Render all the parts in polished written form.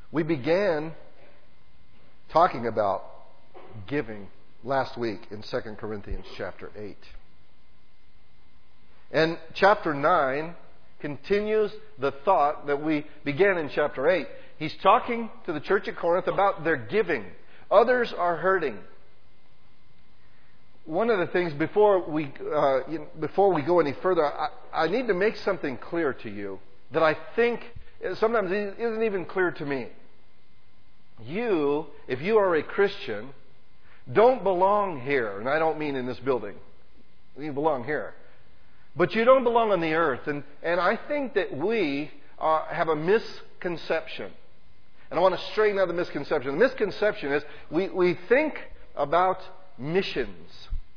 We began talking about giving last week in 2 Corinthians chapter 8. And chapter 9 continues the thought that we began in chapter 8. He's talking to the church at Corinth about their giving. Others are hurting. One of the things before we go any further, I need to make something clear to you that I think sometimes isn't even clear to me. You, if you are a Christian, don't belong here. And I don't mean in this building. You belong here. But you don't belong on the earth. And I think that we have a misconception. And I want to straighten out the misconception. The misconception is we think about missions.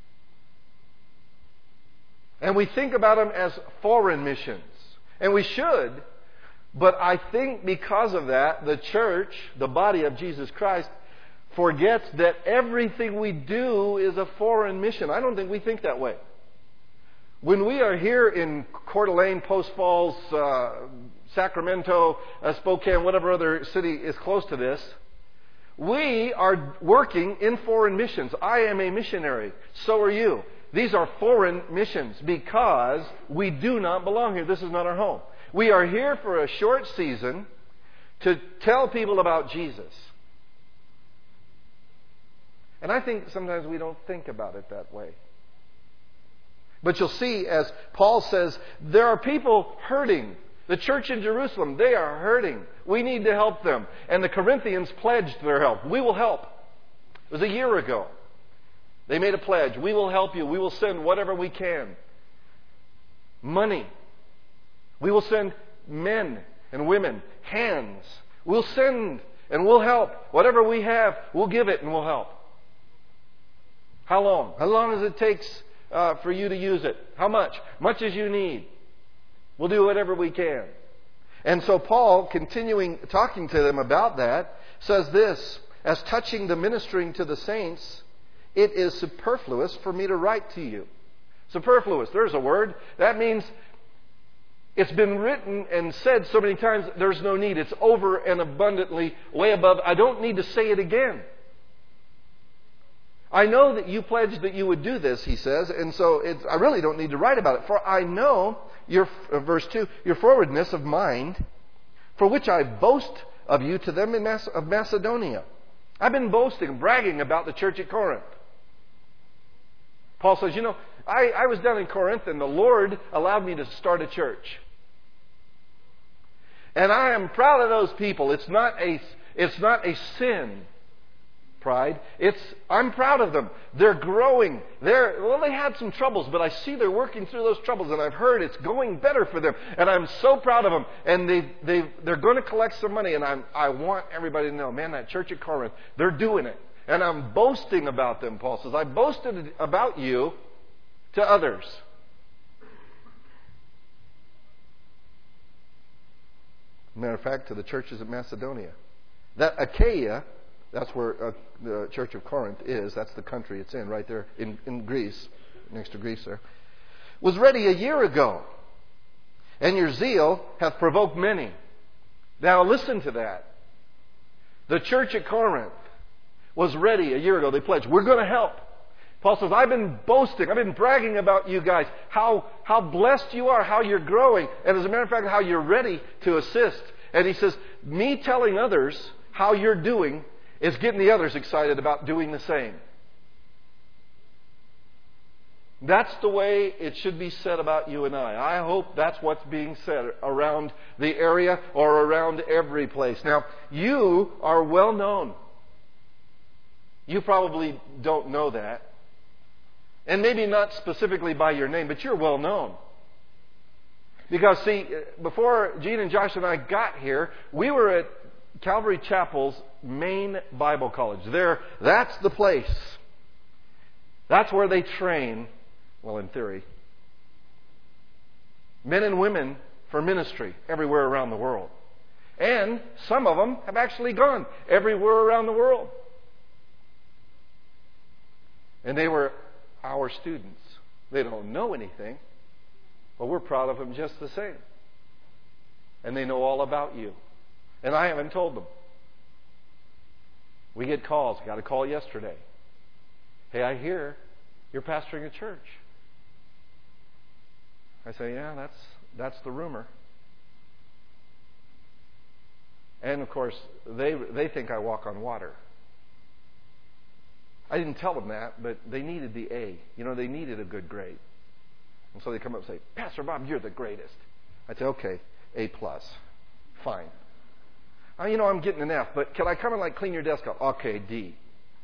And we think about them as foreign missions. And we should. But I think because of that, the church, the body of Jesus Christ, forgets that everything we do is a foreign mission. I don't think we think that way. When we are here in Coeur d'Alene, Post Falls, Sacramento, Spokane, whatever other city is close to this, we are working in foreign missions. I am a missionary. So are you. These are foreign missions because we do not belong here. This is not our home. We are here for a short season to tell people about Jesus. And I think sometimes we don't think about it that way. But you'll see, as Paul says, there are people hurting. The church in Jerusalem, they are hurting. We need to help them. And the Corinthians pledged their help. We will help. It was a year ago. They made a pledge. We will help you. We will send whatever we can. Money. We will send men and women, hands. We'll send and we'll help. Whatever we have, we'll give it and we'll help. How long? How long as it takes for you to use it? How much? Much as you need. We'll do whatever we can. And so Paul, continuing talking to them about that, says this: as touching the ministering to the saints, it is superfluous for me to write to you. Superfluous, there's a word. That means it's been written and said so many times, there's no need. It's over and abundantly, way above. I don't need to say it again. I know that you pledged that you would do this, he says, and so I really don't need to write about it. For I know, verse 2, your forwardness of mind, for which I boast of you to them of Macedonia. I've been boasting, bragging about the church at Corinth. Paul says, I was down in Corinth and the Lord allowed me to start a church. And I am proud of those people. It's not a sin, pride. I'm proud of them. They're growing. They had some troubles, but I see they're working through those troubles, and I've heard it's going better for them. And I'm so proud of them. And they're going to collect some money, and I want everybody to know, man, that church at Corinth, they're doing it. And I'm boasting about them, Paul says. I boasted about you to others. Matter of fact, to the churches of Macedonia. That Achaia, that's where the church of Corinth is. That's the country it's in, right there in Greece, next to Greece there. Was ready a year ago. And your zeal hath provoked many. Now listen to that. The church at Corinth was ready a year ago. They pledged, we're going to help. Paul says, I've been boasting, I've been bragging about you guys, how blessed you are, how you're growing, and as a matter of fact, how you're ready to assist. And he says, me telling others how you're doing is getting the others excited about doing the same. That's the way it should be said about you and I. I hope that's what's being said around the area or around every place. Now, you are well known. You probably don't know that. And maybe not specifically by your name, but you're well known. Because, see, before Gene and Josh and I got here, we were at Calvary Chapel's main Bible college. That's the place. That's where they train, well, in theory, men and women for ministry everywhere around the world. And some of them have actually gone everywhere around the world. And they were our students. They don't know anything, but we're proud of them just the same. And they know all about you. And I haven't told them. We get calls. Got a call yesterday. Hey, I hear you're pastoring a church. I say, yeah, that's the rumor. And of course, they think I walk on water. I didn't tell them that, but they needed the A. They needed a good grade. And so they come up and say, Pastor Bob, you're the greatest. I say, okay, A+. Fine. I'm getting an F, but can I come and clean your desk up? Okay, D.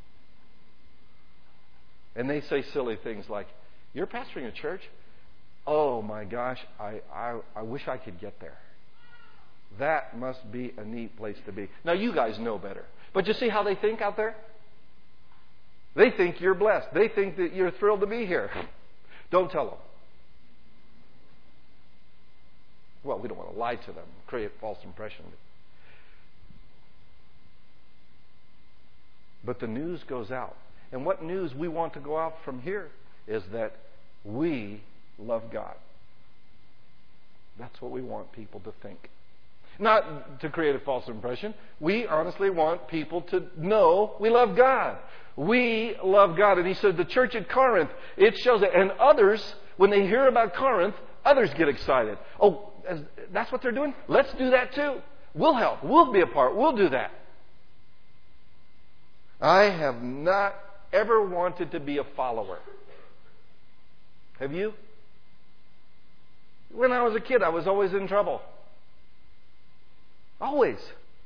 And they say silly things like, you're pastoring a church? Oh my gosh, I wish I could get there. That must be a neat place to be. Now you guys know better. But you see how they think out there? They think you're blessed. They think that you're thrilled to be here. Don't tell them. Well, we don't want to lie to them, create a false impression. But the news goes out. And what news we want to go out from here is that we love God. That's what we want people to think. Not to create a false impression. We honestly want people to know we love God. We love God. And he said the church at Corinth, it shows it. And others, when they hear about Corinth, others get excited. Oh, that's what they're doing? Let's do that too. We'll help. We'll be a part. We'll do that. I have not ever wanted to be a follower. Have you? When I was a kid, I was always in trouble. Always.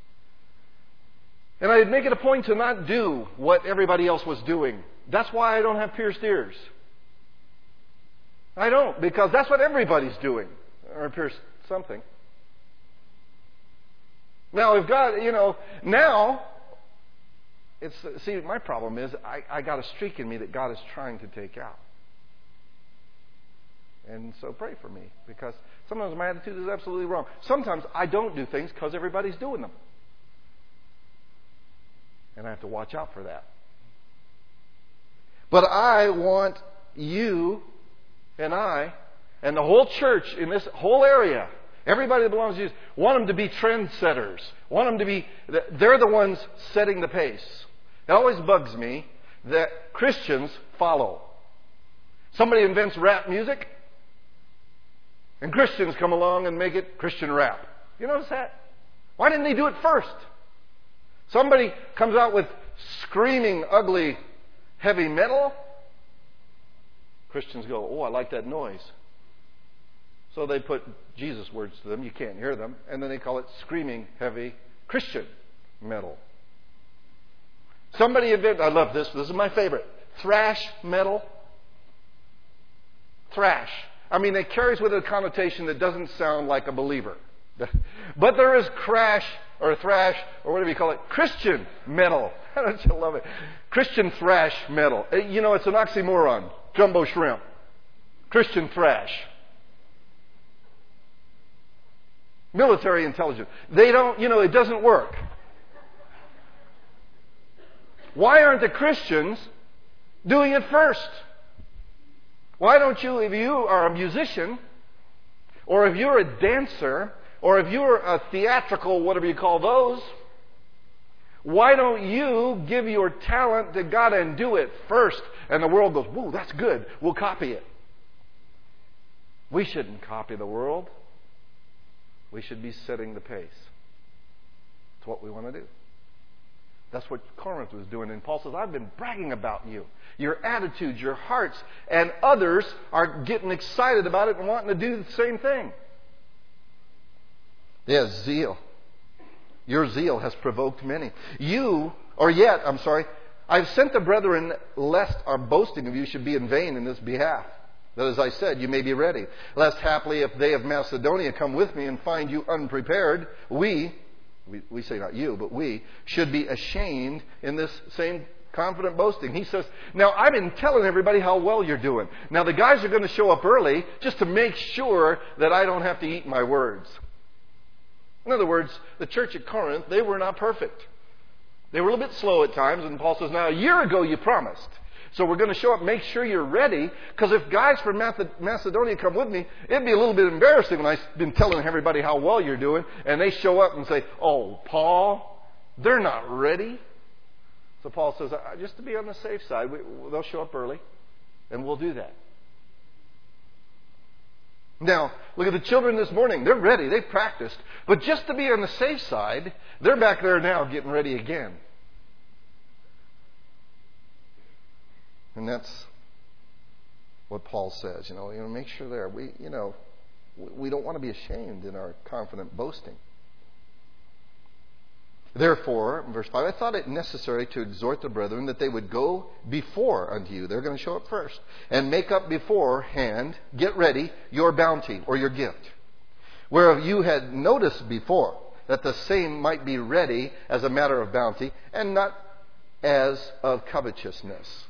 And I'd make it a point to not do what everybody else was doing. That's why I don't have pierced ears. I don't, because that's what everybody's doing. Or pierced something. Now, if God, now, my problem is I got a streak in me that God is trying to take out. And so pray for me, because sometimes my attitude is absolutely wrong. Sometimes I don't do things because everybody's doing them. And I have to watch out for that. But I want you and I and the whole church in this whole area, everybody that belongs to Jesus, want them to be trendsetters. Want them to be, they're the ones setting the pace. It always bugs me that Christians follow. Somebody invents rap music, and Christians come along and make it Christian rap. You notice that? Why didn't they do it first? Somebody comes out with screaming, ugly, heavy metal. Christians go, oh, I like that noise. So they put Jesus words to them. You can't hear them. And then they call it screaming, heavy Christian metal. Somebody invented, I love this. This is my favorite. Thrash metal. Thrash. I mean, it carries with it a connotation that doesn't sound like a believer. But there is crash or thrash or whatever you call it, Christian metal. Don't you love it? Christian thrash metal. It's an oxymoron. Jumbo shrimp. Christian thrash. Military intelligence. They don't, it doesn't work. Why aren't the Christians doing it first? Why don't you, if you are a musician, or if you're a dancer, or if you're a theatrical, whatever you call those, why don't you give your talent to God and do it first? And the world goes, whoa, that's good. We'll copy it. We shouldn't copy the world. We should be setting the pace. It's what we want to do. That's what Corinth was doing. And Paul says, I've been bragging about you. Your attitudes, your hearts, and others are getting excited about it and wanting to do the same thing. Yes, zeal. Your zeal has provoked many. I've sent the brethren lest our boasting of you should be in vain in this behalf. That, as I said, you may be ready. Lest haply if they of Macedonia come with me and find you unprepared, we say not you, but we should be ashamed in this same confident boasting. He says, now I've been telling everybody how well you're doing. Now the guys are going to show up early just to make sure that I don't have to eat my words. In other words, the church at Corinth, they were not perfect. They were a little bit slow at times, and Paul says, now a year ago you promised. So we're going to show up, make sure you're ready, because if guys from Macedonia come with me, it'd be a little bit embarrassing when I've been telling everybody how well you're doing, and they show up and say, oh, Paul, they're not ready. So Paul says, just to be on the safe side, they'll show up early, and we'll do that. Now, look at the children this morning. They're ready. They've practiced. But just to be on the safe side, they're back there now getting ready again. And that's what Paul says. Make sure there. We don't want to be ashamed in our confident boasting. Therefore, verse 5, I thought it necessary to exhort the brethren that they would go before unto you. They're going to show up first. And make up beforehand, get ready, your bounty or your gift. Whereof you had noticed before that the same might be ready as a matter of bounty and not as of covetousness.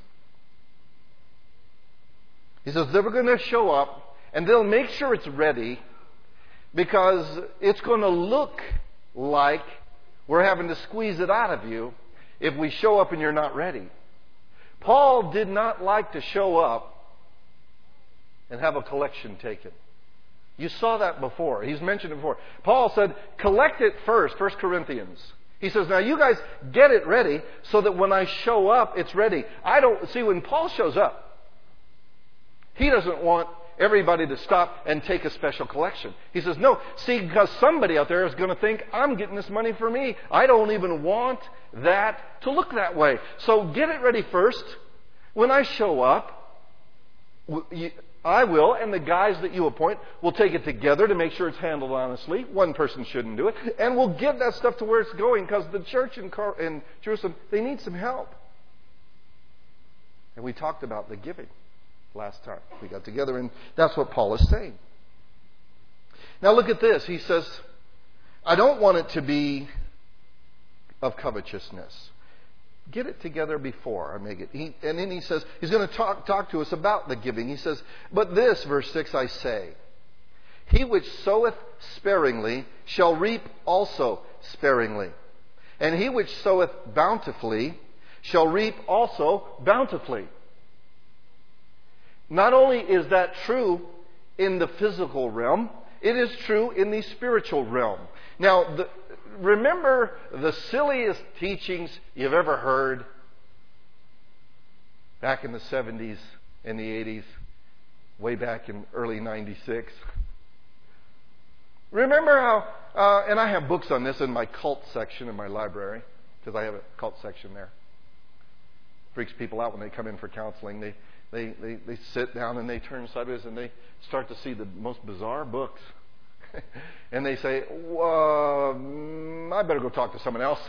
He says they're going to show up and they'll make sure it's ready because it's going to look like we're having to squeeze it out of you if we show up and you're not ready. Paul did not like to show up and have a collection taken. You saw that before. He's mentioned it before. Paul said, collect it first, 1 Corinthians. He says, now you guys get it ready so that when I show up, it's ready. See, when Paul shows up, he doesn't want everybody to stop and take a special collection. He says, no, see, because somebody out there is going to think, I'm getting this money for me. I don't even want that to look that way. So get it ready first. When I show up, I will, and the guys that you appoint will take it together to make sure it's handled honestly. One person shouldn't do it. And we'll get that stuff to where it's going because the church in Jerusalem, they need some help. And we talked about the giving last time we got together, and that's what Paul is saying. Now look at this. He says, I don't want it to be of covetousness. Get it together before I make it. And then he says, he's going to talk to us about the giving. He says, but this, verse 6, I say, he which soweth sparingly shall reap also sparingly. And he which soweth bountifully shall reap also bountifully. Not only is that true in the physical realm, it is true in the spiritual realm. Now, remember the silliest teachings you've ever heard back in the 70s and the 80s, way back in early 96? Remember how, and I have books on this in my cult section in my library, because I have a cult section there. Freaks people out when they come in for counseling. They sit down and they turn sideways and they start to see the most bizarre books. And they say, I better go talk to someone else.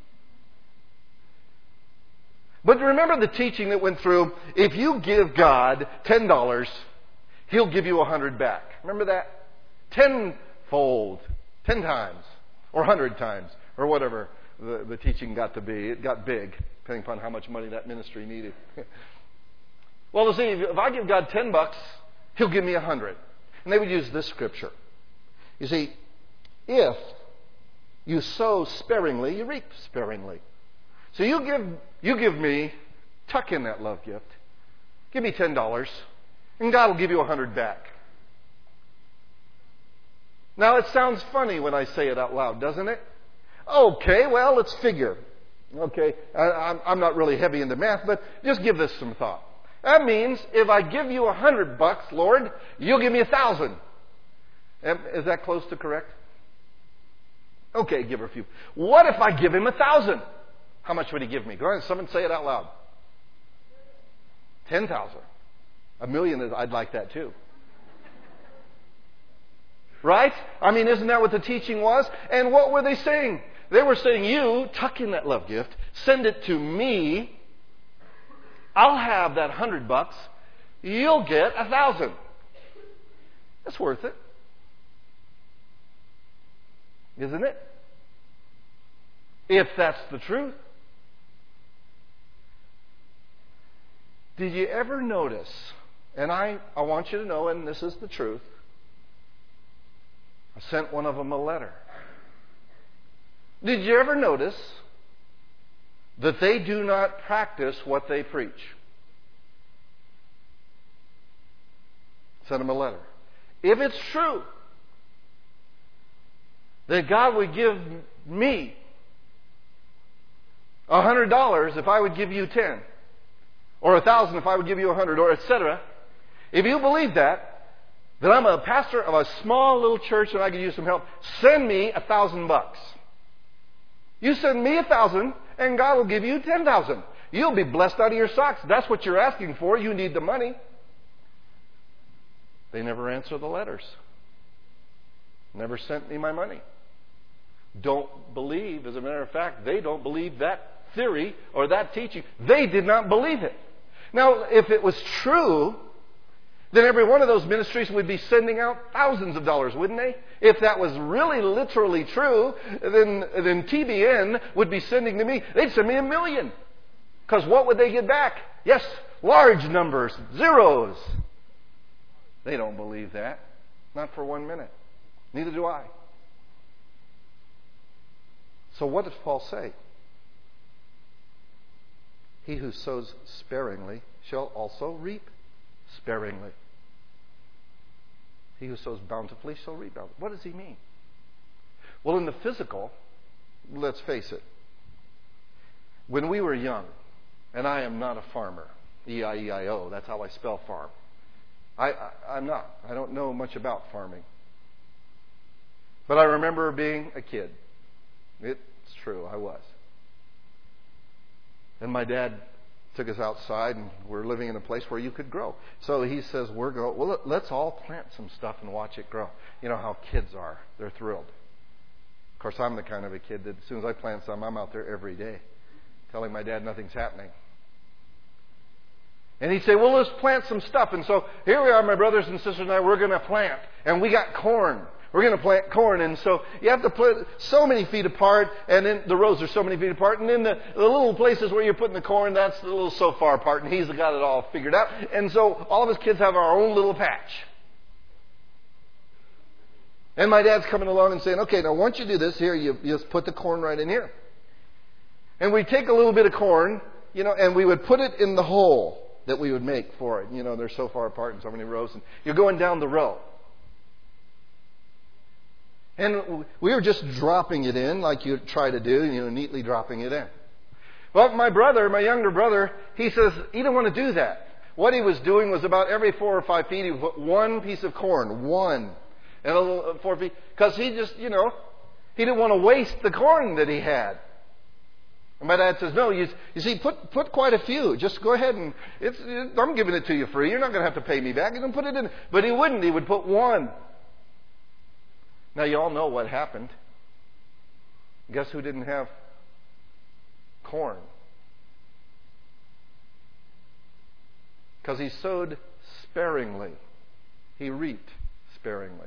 But remember the teaching that went through, if you give God $10, He'll give you 100 back. Remember that? Tenfold. 10 times. Or 100 times. Or whatever the teaching got to be. It got big, depending upon how much money that ministry needed. Well, see, if I give God $10, He'll give me 100. And they would use this scripture. You see, if you sow sparingly, you reap sparingly. So you give me, tuck in that love gift, give me $10, and God will give you 100 back. Now, it sounds funny when I say it out loud, doesn't it? Okay, well, let's figure. Okay, I'm not really heavy into math, but just give this some thought. That means if I give you $100, Lord, you'll give me 1,000. Is that close to correct? Okay, give her a few. What if I give him 1,000? How much would he give me? Go ahead, someone say it out loud. 10,000. $1 million, I'd like that too. Right? I mean, isn't that what the teaching was? And what were they saying? They were saying, you tuck in that love gift, send it to me. I'll have that $100. You'll get 1,000. That's worth it. Isn't it? If that's the truth. Did you ever notice, and I want you to know, and this is the truth, I sent one of them a letter. Did you ever notice that they do not practice what they preach? Send them a letter. If it's true that God would give me $100 if I would give you 10. Or 1,000 if I would give you 100, or etc. If you believe that I'm a pastor of a small little church and I could use some help, send me $1,000. You send me 1,000 and God will give you 10,000. You'll be blessed out of your socks. That's what you're asking for. You need the money. They never answer the letters. Never sent me my money. Don't believe, as a matter of fact, they don't believe that theory or that teaching. They did not believe it. Now, if it was true, then every one of those ministries would be sending out thousands of dollars, wouldn't they? If that was really literally true, then TBN would be sending to me, they'd send me $1 million. Because what would they get back? Yes, large numbers, zeros. They don't believe that. Not for 1 minute. Neither do I. So what does Paul say? He who sows sparingly shall also reap sparingly. He who sows bountifully shall reap bountifully. What does he mean? Well, in the physical, let's face it. When we were young, and I am not a farmer, E-I-E-I-O, that's how I spell farm. I'm not. I don't know much about farming. But I remember being a kid. It's true, I was. And my dad took us outside, and we're living in a place where you could grow. So he says, let's all plant some stuff and watch it grow. You know how kids are. They're thrilled. Of course, I'm the kind of a kid that as soon as I plant some, I'm out there every day telling my dad nothing's happening. And he'd say, let's plant some stuff. And so here we are, my brothers and sisters and I, we're going to plant. And we got corn. We're going to plant corn. And so you have to put so many feet apart. And then the rows are so many feet apart. And then the little places where you're putting the corn, that's a little so far apart. And he's got it all figured out. And so all of us kids have our own little patch. And my dad's coming along and saying, okay, now once you do this, here, you just put the corn right in here. And we take a little bit of corn, and we would put it in the hole that we would make for it. They're so far apart in so many rows. And you're going down the row. And we were just dropping it in like you try to do, neatly dropping it in. Well, my younger brother, he says he didn't want to do that. What he was doing was about every 4 or 5 feet, he would put one piece of corn, and a little 4 feet, because he just, he didn't want to waste the corn that he had. And my dad says, no, you see, put quite a few. Just go ahead and I'm giving it to you free. You're not going to have to pay me back. You can put it in. But he wouldn't. He would put one. Now, you all know what happened. Guess who didn't have corn? Because he sowed sparingly. He reaped sparingly.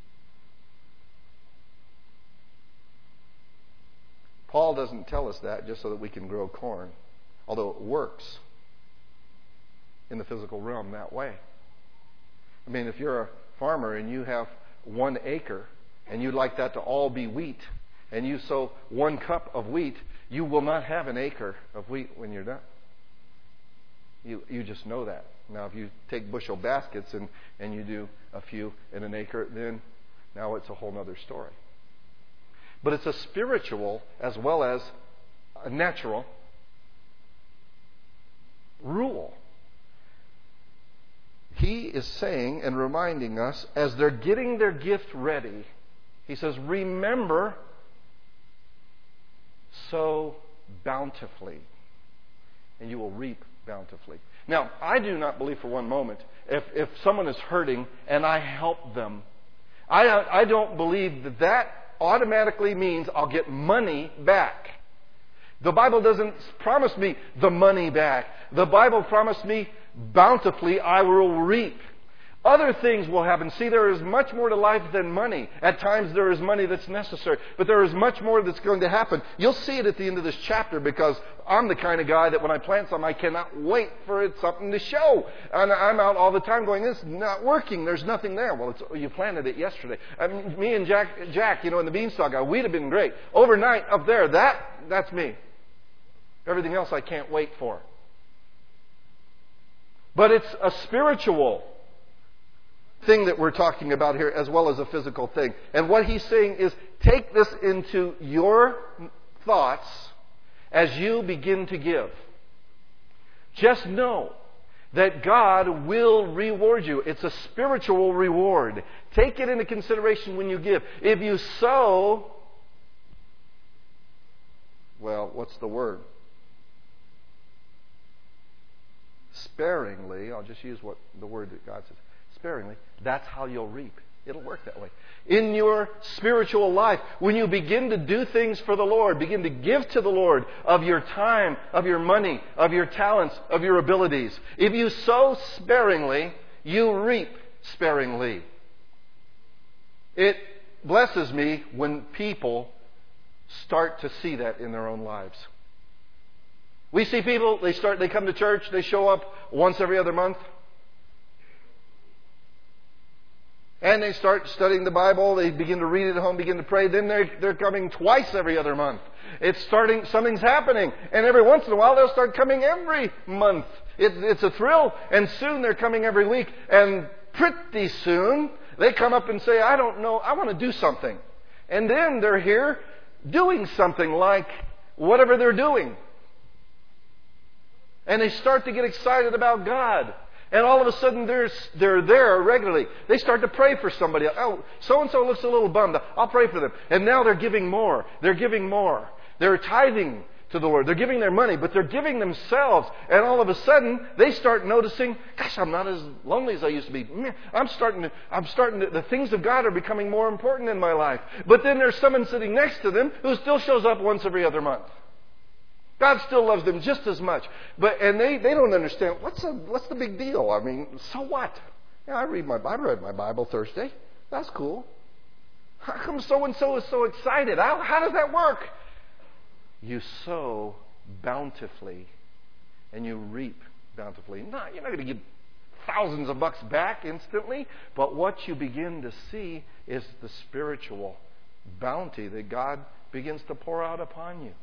Paul doesn't tell us that just so that we can grow corn, although it works in the physical realm that way. I mean, if you're a farmer and you have 1 acre and you'd like that to all be wheat, and you sow 1 cup of wheat, you will not have an acre of wheat when you're done. You just know that. Now, if you take bushel baskets and you do a few in an acre, then now it's a whole other story. But it's a spiritual as well as a natural rule. He is saying and reminding us, as they're getting their gift ready, he says, remember, sow bountifully, and you will reap bountifully. Now, I do not believe for one moment, if someone is hurting and I help them, I don't believe that automatically means I'll get money back. The Bible doesn't promise me the money back. The Bible promised me bountifully I will reap. Other things will happen. See, there is much more to life than money. At times there is money that's necessary, but there is much more that's going to happen. You'll see it at the end of this chapter, because I'm the kind of guy that when I plant something, I cannot wait for it something to show. And I'm out all the time going, this is not working. There's nothing there. Well, you planted it yesterday. I mean, me and Jack, in the beanstalk guy, we'd have been great. Overnight up there, that's me. Everything else I can't wait for. But it's a spiritual thing that we're talking about here, as well as a physical thing. And what he's saying is, take this into your thoughts as you begin to give. Just know that God will reward you. It's a spiritual reward. Take it into consideration when you give. If you sow, well, what's the word? Sparingly. I'll just use what the word that God says. Sparingly. That's how you'll reap. It'll work that way. In your spiritual life, when you begin to do things for the Lord, begin to give to the Lord of your time, of your money, of your talents, of your abilities. If you sow sparingly, you reap sparingly. It blesses me when people start to see that in their own lives. We see people, they come to church, they show up once every other month. And they start studying the Bible. They begin to read it at home, begin to pray. Then they're coming twice every other month. Something's happening. And every once in a while, they'll start coming every month. It's a thrill. And soon they're coming every week. And pretty soon, they come up and say, I don't know, I want to do something. And then they're here doing something like whatever they're doing. And they start to get excited about God. And all of a sudden, they're there regularly. They start to pray for somebody. Oh, so-and-so looks a little bummed. I'll pray for them. And now they're giving more. They're giving more. They're tithing to the Lord. They're giving their money, but they're giving themselves. And all of a sudden, they start noticing, gosh, I'm not as lonely as I used to be. The things of God are becoming more important in my life. But then there's someone sitting next to them who still shows up once every other month. God still loves them just as much. And they don't understand, what's the big deal? I mean, so what? Yeah, I read my Bible Thursday. That's cool. How come so-and-so is so excited? How does that work? You sow bountifully and you reap bountifully. You're not going to get thousands of bucks back instantly, but what you begin to see is the spiritual bounty that God begins to pour out upon you.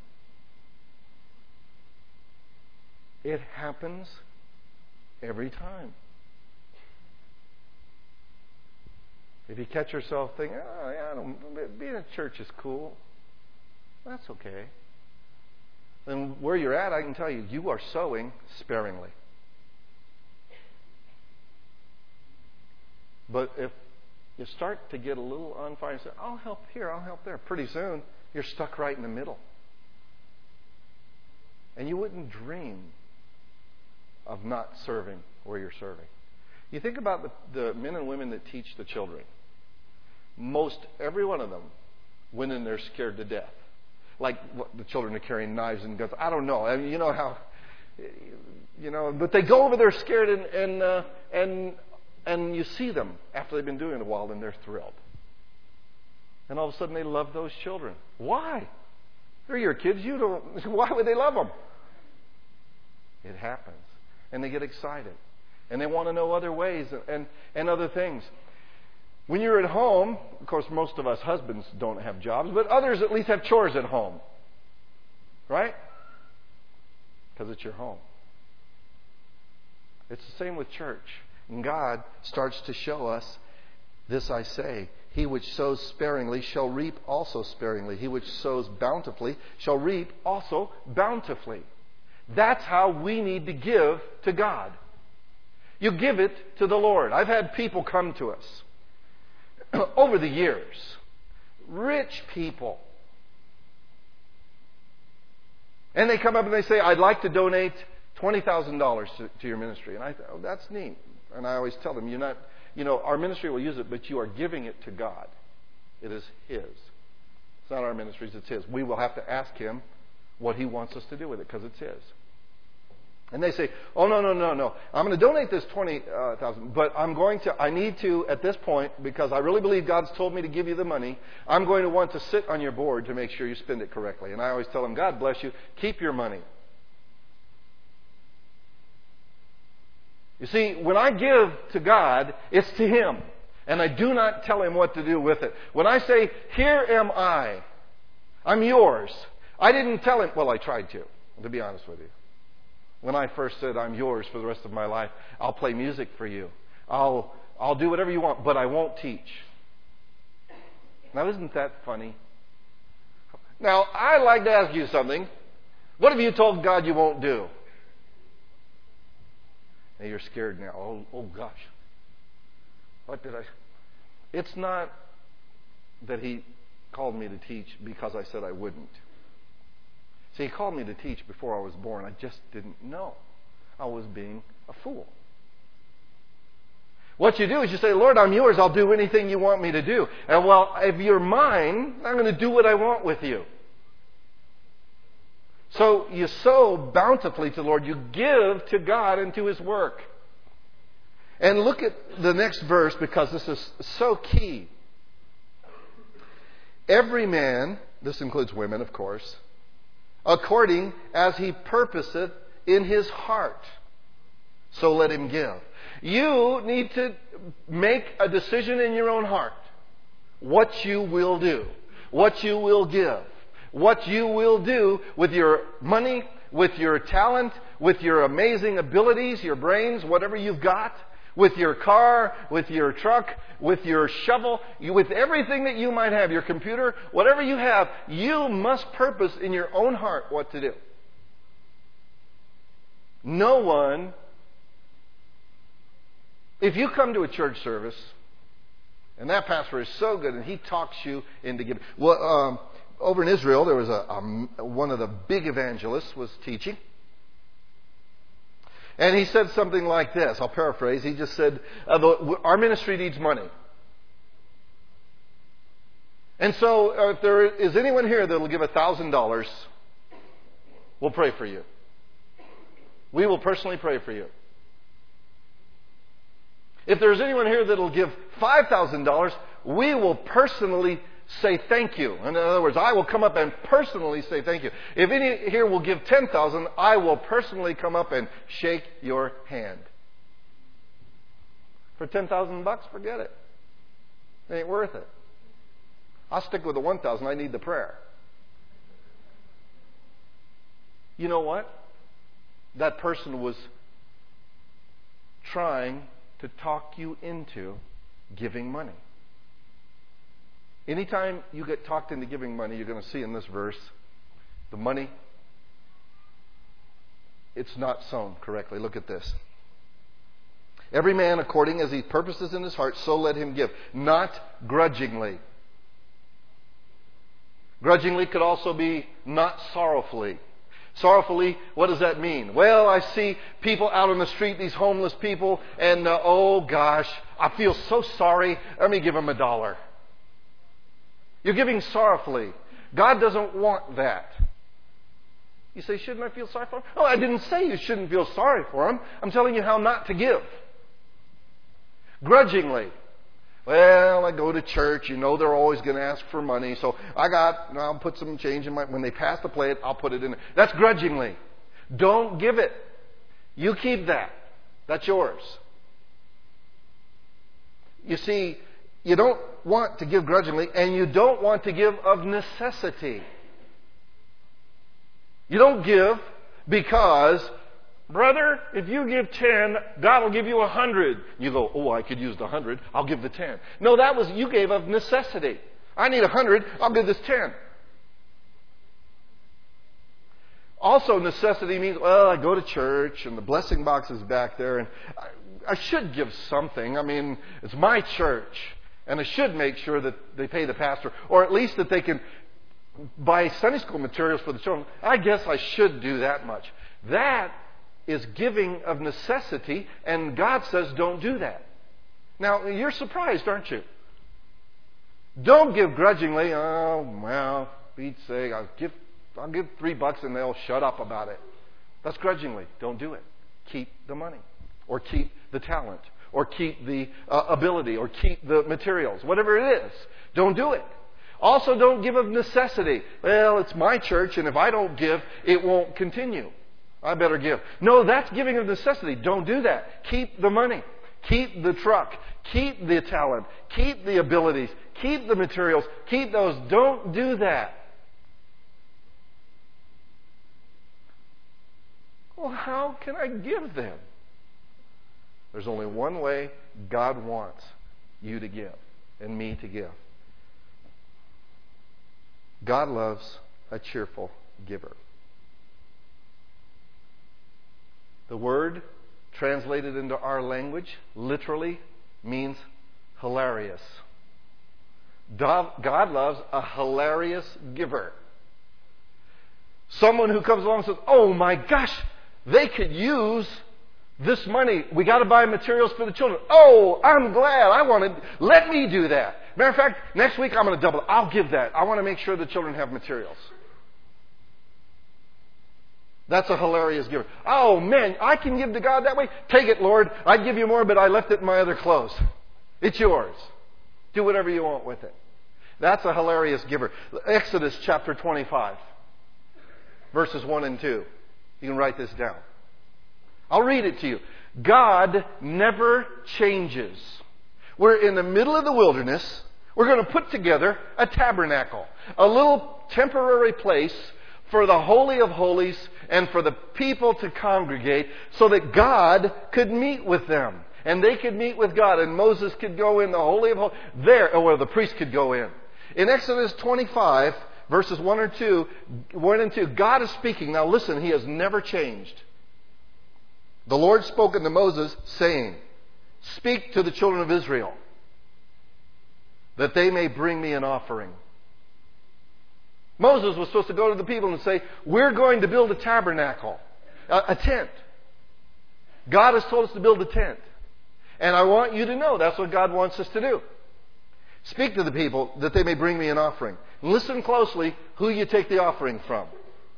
It happens every time. If you catch yourself thinking, oh, yeah, being at church is cool, that's okay. Then where you're at, I can tell you, you are sowing sparingly. But if you start to get a little on fire and say, I'll help here, I'll help there, pretty soon you're stuck right in the middle. And you wouldn't dream of not serving where you're serving. You think about the men and women that teach the children. Most every one of them went in there scared to death. Like the children are carrying knives and guns. I don't know. I mean, you know how, but they go over there scared and you see them after they've been doing it a while and they're thrilled. And all of a sudden they love those children. Why? They're your kids. Why would they love them? It happens. And they get excited. And they want to know other ways and other things. When you're at home, of course, most of us husbands don't have jobs, but others at least have chores at home. Right? Because it's your home. It's the same with church. And God starts to show us, this I say, he which sows sparingly shall reap also sparingly. He which sows bountifully shall reap also bountifully. That's how we need to give to God. You give it to the Lord. I've had people come to us over the years, rich people. And they come up and they say, I'd like to donate $20,000 to your ministry. And I thought, oh, that's neat. And I always tell them, our ministry will use it, but you are giving it to God. It is His. It's not our ministry's, it's His. We will have to ask Him what He wants us to do with it, because it's His. And they say, oh, no. I'm going to donate this $20,000, but I need to, at this point, because I really believe God's told me to give you the money, I'm going to want to sit on your board to make sure you spend it correctly. And I always tell them, God bless you, keep your money. You see, when I give to God, it's to Him. And I do not tell Him what to do with it. When I say, here am I, I'm yours, I didn't tell Him, well, I tried to be honest with you. When I first said, I'm yours for the rest of my life, I'll play music for you. I'll do whatever you want, but I won't teach. Now, isn't that funny? Now, I'd like to ask you something. What have you told God you won't do? And you're scared now. Oh gosh. What did I... It's not that He called me to teach because I said I wouldn't. See, He called me to teach before I was born. I just didn't know. I was being a fool. What you do is you say, Lord, I'm yours. I'll do anything you want me to do. And well, if you're mine, I'm going to do what I want with you. So you sow bountifully to the Lord. You give to God and to His work. And look at the next verse, because this is so key. Every man, this includes women, of course, according as he purposeth in his heart, so let him give. You need to make a decision in your own heart. What you will do. What you will give. What you will do with your money, with your talent, with your amazing abilities, your brains, whatever you've got, with your car, with your truck, with your shovel, with everything that you might have, your computer, whatever you have, you must purpose in your own heart what to do. No one... If you come to a church service, and that pastor is so good, and he talks you into giving... Well, over in Israel, there was one of the big evangelists was teaching. And he said something like this. I'll paraphrase. He just said, our ministry needs money. And so if there is anyone here that will give $1,000, we'll pray for you. We will personally pray for you. If there's anyone here that will give $5,000, we will personally say thank you. In other words, I will come up and personally say thank you. If any here will give $10,000, I will personally come up and shake your hand. For $10,000, forget it. It ain't worth it. I'll stick with the $1,000. I need the prayer. You know what? That person was trying to talk you into giving money. Anytime you get talked into giving money, you're going to see in this verse, the money, it's not sown correctly. Look at this. Every man according as he purposes in his heart, so let him give. Not grudgingly. Grudgingly could also be not sorrowfully. Sorrowfully, what does that mean? Well, I see people out on the street, these homeless people, and oh gosh, I feel so sorry. Let me give them $1. You're giving sorrowfully. God doesn't want that. You say, shouldn't I feel sorry for him? Oh, I didn't say you shouldn't feel sorry for him. I'm telling you how not to give. Grudgingly. Well, I go to church. You know they're always going to ask for money. So I'll put some change in my... When they pass the plate, I'll put it in. That's grudgingly. Don't give it. You keep that. That's yours. You see, you don't want to give grudgingly, and you don't want to give of necessity. You don't give because, brother, if you give 10, God will give you 100. You go, oh, I could use the 100. I'll give the 10. No, that was, you gave of necessity. I need 100. I'll give this 10. Also, necessity means, well, I go to church and the blessing box is back there and I should give something. I mean, it's my church and I should make sure that they pay the pastor, or at least that they can buy Sunday school materials for the children. I guess I should do that much. That is giving of necessity, and God says don't do that. Now, you're surprised, aren't you? Don't give grudgingly. Oh, well, Pete's sake, I'll give $3 and they'll shut up about it. That's grudgingly. Don't do it. Keep the money, or keep the talent, or keep the ability, or keep the materials. Whatever it is, don't do it. Also, don't give of necessity. Well, it's my church, and if I don't give, it won't continue. I better give. No, that's giving of necessity. Don't do that. Keep the money. Keep the truck. Keep the talent. Keep the abilities. Keep the materials. Keep those. Don't do that. Well, how can I give them? There's only one way God wants you to give and me to give. God loves a cheerful giver. The word translated into our language literally means hilarious. God loves a hilarious giver. Someone who comes along and says, oh my gosh, they could use this money. We got to buy materials for the children. Oh, I'm glad. Let me do that. Matter of fact, next week I'm going to double it. I'll give that. I want to make sure the children have materials. That's a hilarious giver. Oh man, I can give to God that way? Take it, Lord. I'd give you more, but I left it in my other clothes. It's yours. Do whatever you want with it. That's a hilarious giver. Exodus chapter 25. Verses 1 and 2. You can write this down. I'll read it to you. God never changes. We're in the middle of the wilderness. We're going to put together a tabernacle. A little temporary place for the Holy of Holies and for the people to congregate so that God could meet with them. And they could meet with God. And Moses could go in the Holy of Holies. Or the priest could go in. In Exodus 25... Verses 1 and 2, God is speaking. Now listen, He has never changed. The Lord spoke unto Moses, saying, speak to the children of Israel, that they may bring me an offering. Moses was supposed to go to the people and say, we're going to build a tabernacle, a tent. God has told us to build a tent. And I want you to know that's what God wants us to do. Speak to the people that they may bring me an offering. Listen closely who you take the offering from.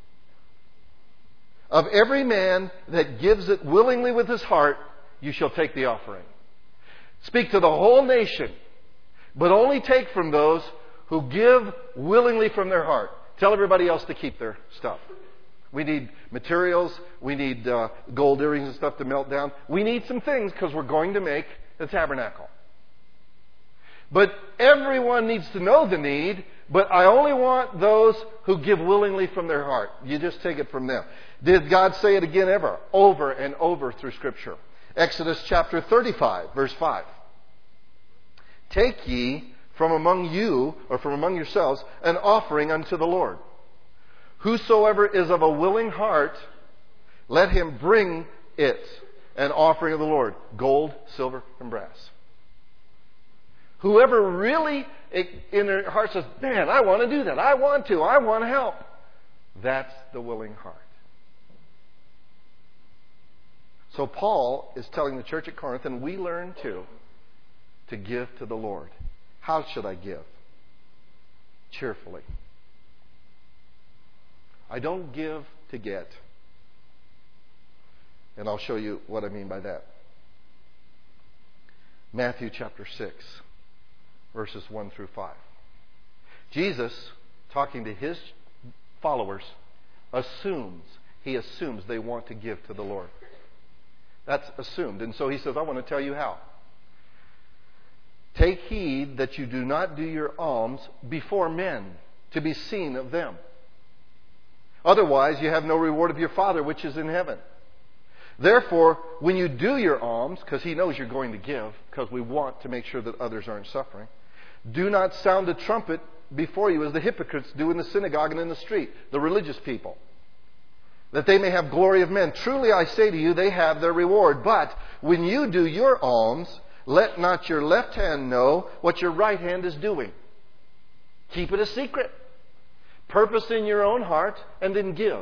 Of every man that gives it willingly with his heart, you shall take the offering. Speak to the whole nation, but only take from those who give willingly from their heart. Tell everybody else to keep their stuff. We need materials. We need gold earrings and stuff to melt down. We need some things because we're going to make the tabernacle. But everyone needs to know the need, but I only want those who give willingly from their heart. You just take it from them. Did God say it again ever? Over and over through Scripture. Exodus chapter 35, verse 5. Take ye from among you, or from among yourselves, an offering unto the Lord. Whosoever is of a willing heart, let him bring it, an offering of the Lord, gold, silver, and brass. Whoever really in their heart says, man, I want to do that. I want to help. That's the willing heart. So Paul is telling the church at Corinth, and we learn too, to give to the Lord. How should I give? Cheerfully. I don't give to get. And I'll show you what I mean by that. Matthew chapter 6. Verses 1 through 5. Jesus, talking to His followers, assumes they want to give to the Lord. That's assumed. And so He says, I want to tell you how. Take heed that you do not do your alms before men, to be seen of them. Otherwise, you have no reward of your Father which is in heaven. Therefore, when you do your alms, because He knows you're going to give, because we want to make sure that others aren't suffering, do not sound a trumpet before you as the hypocrites do in the synagogue and in the street, the religious people, that they may have glory of men. Truly I say to you, they have their reward. But when you do your alms, let not your left hand know what your right hand is doing. Keep it a secret. Purpose in your own heart and then give.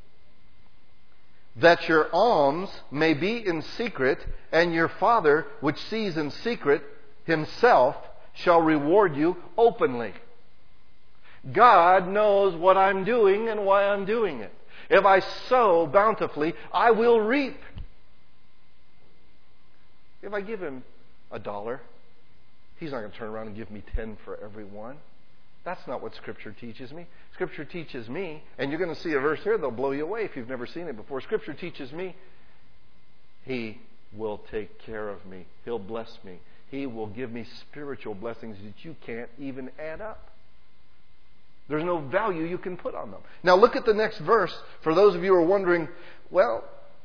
That your alms may be in secret, and your Father which sees in secret Himself shall reward you openly. God knows what I'm doing and why I'm doing it. If I sow bountifully, I will reap. If I give Him $1, He's not going to turn around and give me 10 for every one. That's not what Scripture teaches me. Scripture teaches me, and you're going to see a verse here that'll blow you away if you've never seen it before. Scripture teaches me, He will take care of me. He'll bless me. He will give me spiritual blessings that you can't even add up. There's no value you can put on them. Now look at the next verse. For those of you who are wondering, well,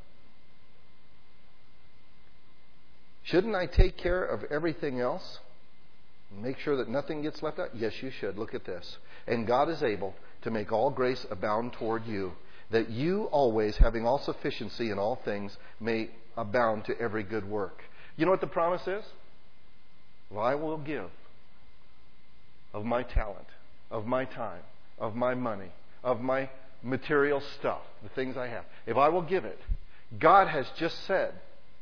shouldn't I take care of everything else? Make sure that nothing gets left out? Yes, you should. Look at this. And God is able to make all grace abound toward you, that you always, having all sufficiency in all things, may abound to every good work. You know what the promise is? Well, I will give of my talent, of my time, of my money, of my material stuff, the things I have. If I will give it, God has just said,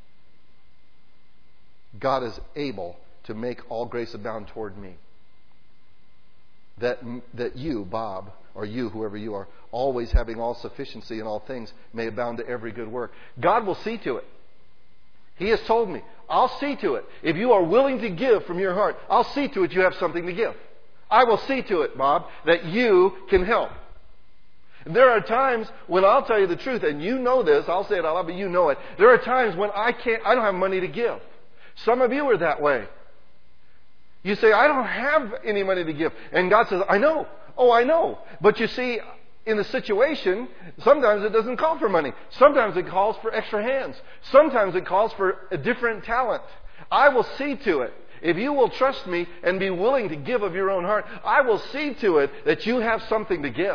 God is able to make all grace abound toward me. That you, Bob, or you, whoever you are, always having all sufficiency in all things, may abound to every good work. God will see to it. He has told me, I'll see to it. If you are willing to give from your heart, I'll see to it you have something to give. I will see to it, Bob, that you can help. There are times when I'll tell you the truth, and you know this, I'll say it out loud, but you know it. There are times when I don't have money to give. Some of you are that way. You say, I don't have any money to give. And God says, I know. Oh, I know. But you see, in the situation, sometimes it doesn't call for money. Sometimes it calls for extra hands. Sometimes it calls for a different talent. I will see to it. If you will trust me and be willing to give of your own heart, I will see to it that you have something to give.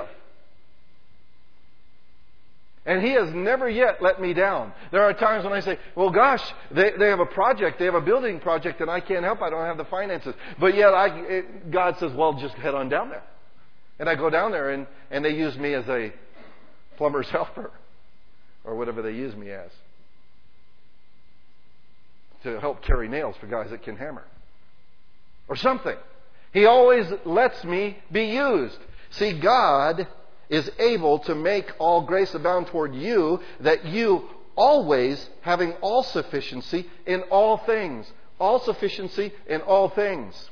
And He has never yet let me down. There are times when I say, well, gosh, they have a project, they have a building project, and I can't help, I don't have the finances. But yet God says, well, just head on down there. And I go down there, and they use me as a plumber's helper, or whatever they use me as, to help carry nails for guys that can hammer, or something. He always lets me be used. See, God is able to make all grace abound toward you, that you always, having all sufficiency in all things. All sufficiency in all things.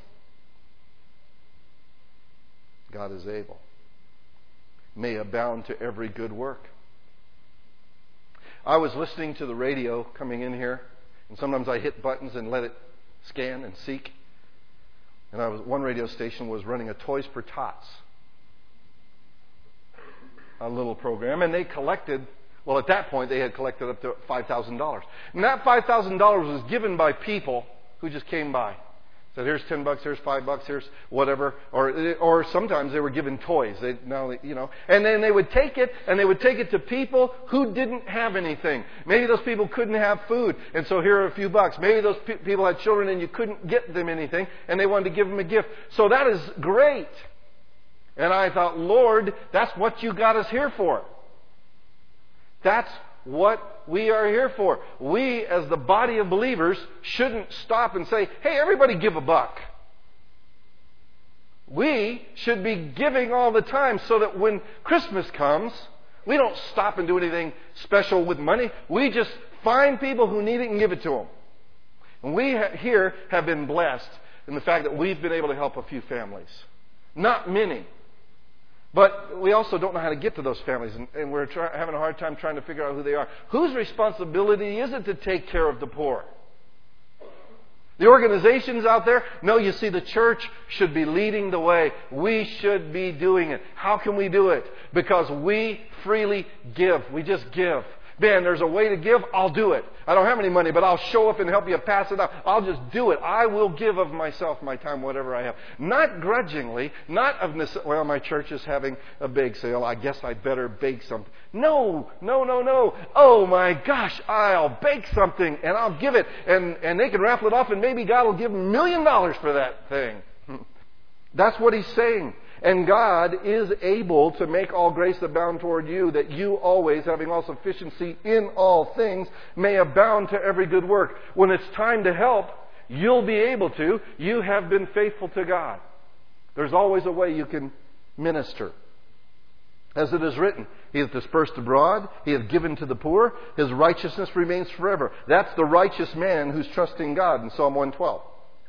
God is able. May abound to every good work. I was listening to the radio coming in here, and sometimes I hit buttons and let it scan and seek. And one radio station was running a Toys for Tots, a little program, and they collected, well, at that point they had collected up to $5,000. And that $5,000 was given by people who just came by. Said, here's $10, here's $5, here's whatever. Or sometimes they were given toys. And then they would take it, and they would take it to people who didn't have anything. Maybe those people couldn't have food, and so here are a few bucks. Maybe those people had children and you couldn't get them anything, and they wanted to give them a gift. So that is great. And I thought, Lord, that's what you got us here for. That's what we are here for. We, as the body of believers, shouldn't stop and say, hey, everybody give $1. We should be giving all the time so that when Christmas comes, we don't stop and do anything special with money. We just find people who need it and give it to them. And we here have been blessed in the fact that we've been able to help a few families. Not many. But we also don't know how to get to those families, and we're having a hard time trying to figure out who they are. Whose responsibility is it to take care of the poor? The organizations out there? No, you see, the church should be leading the way. We should be doing it. How can we do it? Because we freely give. We just give. Man, there's a way to give, I'll do it. I don't have any money, but I'll show up and help you pass it out. I'll just do it. I will give of myself, my time, whatever I have. Not grudgingly, not of necessity. Well, my church is having a bake sale. I guess I'd better bake something. No. Oh my gosh, I'll bake something and I'll give it. And they can raffle it off, and maybe God will give $1 million for that thing. That's what He's saying. And God is able to make all grace abound toward you, that you always, having all sufficiency in all things, may abound to every good work. When it's time to help, you'll be able to. You have been faithful to God. There's always a way you can minister. As it is written, He hath dispersed abroad, He hath given to the poor, His righteousness remains forever. That's the righteous man who's trusting God in Psalm 112.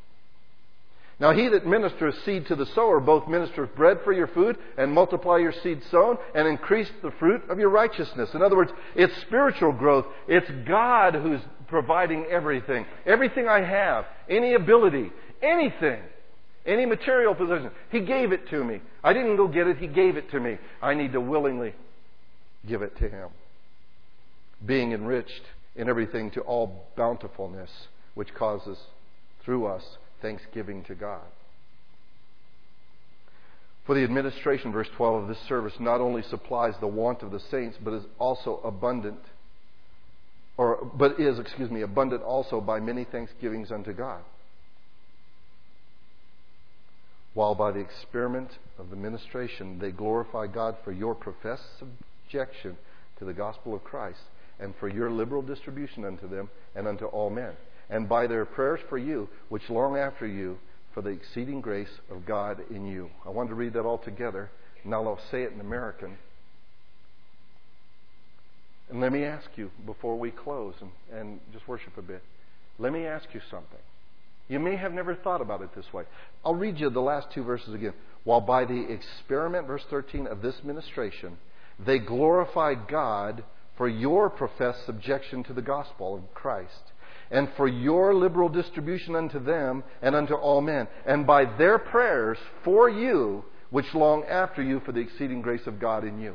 Now He that ministereth seed to the sower both ministereth bread for your food, and multiply your seed sown, and increase the fruit of your righteousness. In other words, it's spiritual growth. It's God who's providing everything. Everything I have, any ability, anything, any material possession, He gave it to me. I didn't go get it, He gave it to me. I need to willingly give it to Him. Being enriched in everything to all bountifulness, which causes through us thanksgiving to God. For the administration, verse 12, of this service not only supplies the want of the saints, but is abundant also by many thanksgivings unto God. While by the experiment of the ministration they glorify God for your professed subjection to the gospel of Christ, and for your liberal distribution unto them and unto all men, and by their prayers for you, which long after you, for the exceeding grace of God in you. I wanted to read that all together. Now I'll say it in American. And let me ask you, before we close and just worship a bit, let me ask you something. You may have never thought about it this way. I'll read you the last two verses again. While by the experiment, verse 13, of this ministration, they glorify God for your professed subjection to the gospel of Christ, and for your liberal distribution unto them and unto all men, and by their prayers for you, which long after you, for the exceeding grace of God in you.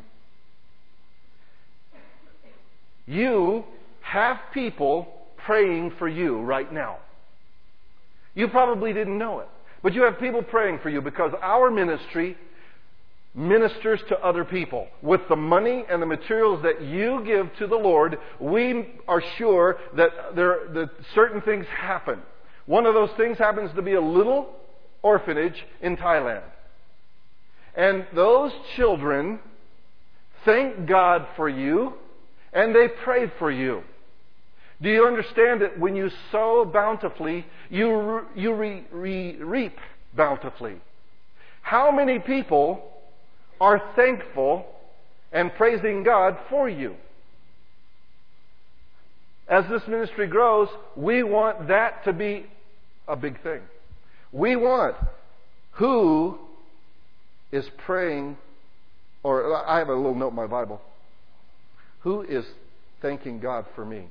You have people praying for you right now. You probably didn't know it, but you have people praying for you because our ministry ministers to other people. With the money and the materials that you give to the Lord, we are sure that certain things happen. One of those things happens to be a little orphanage in Thailand. And those children thank God for you, and they pray for you. Do you understand that when you sow bountifully, you reap bountifully? How many people are thankful and praising God for you? As this ministry grows, we want that to be a big thing. We want who is praying, or I have a little note in my Bible. Who is thanking God for me?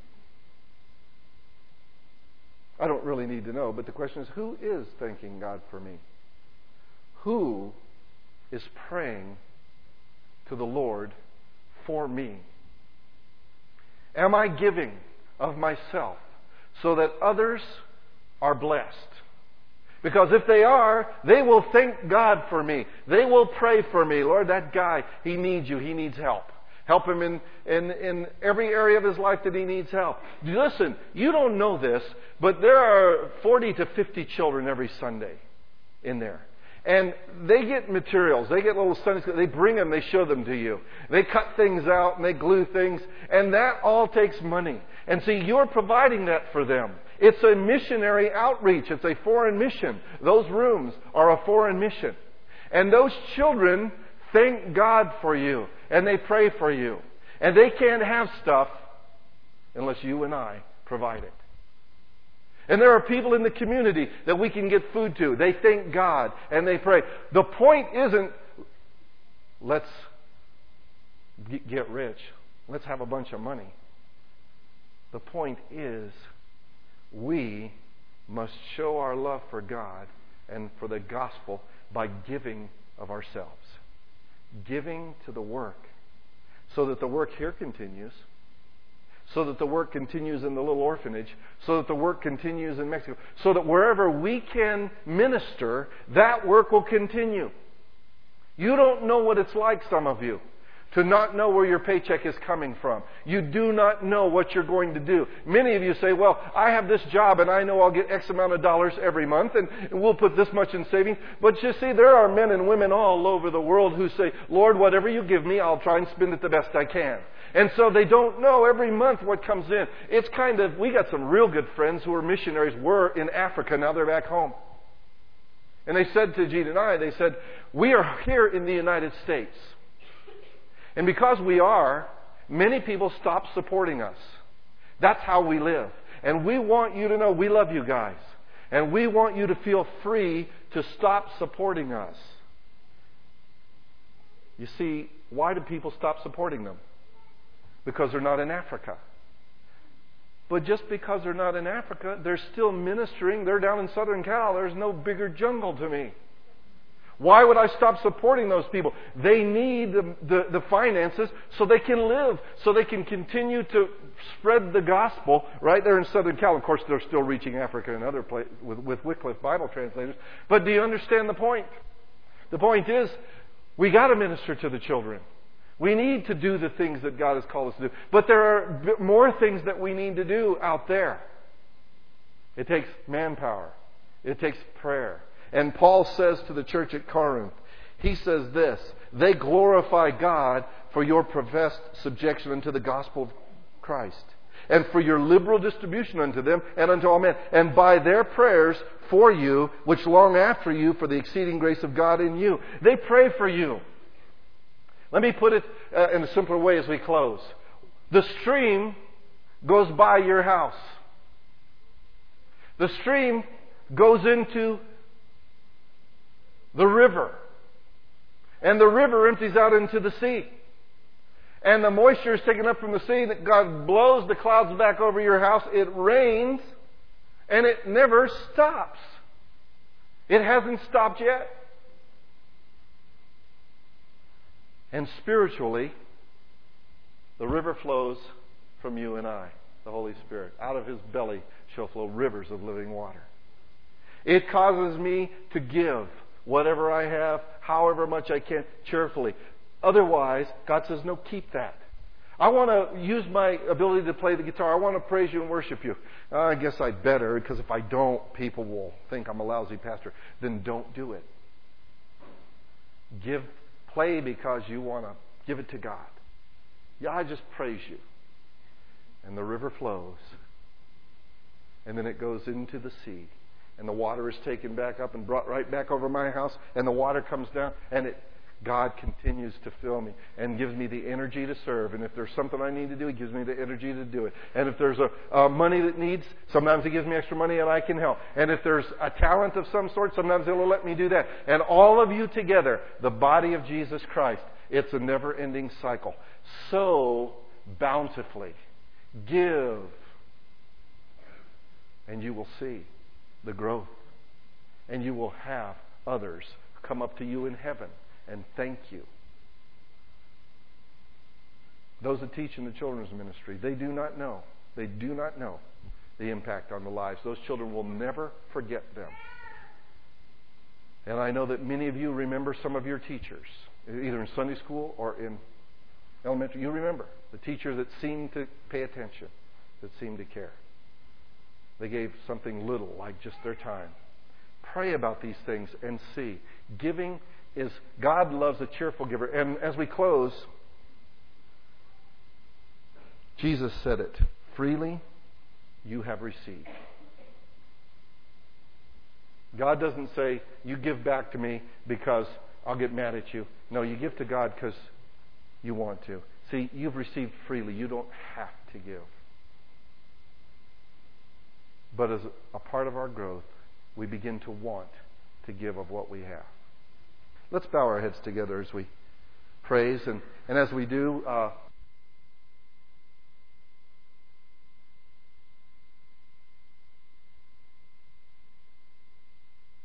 I don't really need to know, but the question is, who is thanking God for me? Who is praying to the Lord for me? Am I giving of myself so that others are blessed? Because if they are, they will thank God for me. They will pray for me. Lord, that guy, he needs you. He needs help. Help him in every area of his life that he needs help. Listen, you don't know this, but there are 40 to 50 children every Sunday in there. And they get materials. They get little Sunday school. They bring them. They show them to you. They cut things out and they glue things. And that all takes money. And see, you're providing that for them. It's a missionary outreach. It's a foreign mission. Those rooms are a foreign mission. And those children thank God for you. And they pray for you. And they can't have stuff unless you and I provide it. And there are people in the community that we can get food to. They thank God and they pray. The point isn't, let's get rich. Let's have a bunch of money. The point is, we must show our love for God and for the gospel by giving of ourselves. Giving to the work. So that the work here continues. So that the work continues in the little orphanage. So that the work continues in Mexico. So that wherever we can minister, that work will continue. You don't know what it's like, some of you, to not know where your paycheck is coming from. You do not know what you're going to do. Many of you say, well, I have this job and I know I'll get X amount of dollars every month and we'll put this much in savings. But you see, there are men and women all over the world who say, Lord, whatever you give me, I'll try and spend it the best I can. And so they don't know every month what comes in. It's kind of, we got some real good friends who are missionaries, were in Africa, now they're back home. And they said to Gene and I, they said, we are here in the United States. And because we are, many people stop supporting us. That's how we live. And we want you to know we love you guys. And we want you to feel free to stop supporting us. You see, why do people stop supporting them? Because they're not in Africa. But just because they're not in Africa, they're still ministering. They're down in Southern Cal. There's no bigger jungle to me. Why would I stop supporting those people? They need the finances so they can live, so they can continue to spread the gospel right there in Southern Cal. Of course, they're still reaching Africa and other places with Wycliffe Bible translators. But do you understand the point? The point is, we got to minister to the children. We need to do the things that God has called us to do. But there are more things that we need to do out there. It takes manpower. It takes prayer. And Paul says to the church at Corinth, he says this, they glorify God for your professed subjection unto the gospel of Christ, and for your liberal distribution unto them and unto all men, and by their prayers for you, which long after you for the exceeding grace of God in you. They pray for you. Let me put it in a simpler way as we close. The stream goes by your house. The stream goes into the river. And the river empties out into the sea. And the moisture is taken up from the sea, that God blows the clouds back over your house. It rains, and it never stops. It hasn't stopped yet. And spiritually, the river flows from you and I, the Holy Spirit. Out of His belly shall flow rivers of living water. It causes me to give whatever I have, however much I can, cheerfully. Otherwise, God says, no, keep that. I want to use my ability to play the guitar. I want to praise you and worship you. I guess I'd better, because if I don't, people will think I'm a lousy pastor. Then don't do it. Play because you want to give it to God. Yeah, I just praise you. And the river flows. And then it goes into the sea. And the water is taken back up and brought right back over my house. And the water comes down. And God continues to fill me and gives me the energy to serve. And if there's something I need to do, He gives me the energy to do it. And if there's a money that needs, sometimes He gives me extra money and I can help. And if there's a talent of some sort, sometimes He'll let me do that. And all of you together, the body of Jesus Christ, it's a never-ending cycle. So bountifully, give, and you will see the growth. And you will have others come up to you in heaven and thank you. Those that teach in the children's ministry, they do not know. They do not know the impact on the lives. Those children will never forget them. And I know that many of you remember some of your teachers, either in Sunday school or in elementary. You remember the teacher that seemed to pay attention, that seemed to care. They gave something little, like just their time. Pray about these things and see. Giving is, God loves a cheerful giver. And as we close, Jesus said it, freely you have received. God doesn't say, you give back to me because I'll get mad at you. No, you give to God because you want to. See, you've received freely. You don't have to give. But as a part of our growth, we begin to want to give of what we have. Let's bow our heads together as we praise. And as we do,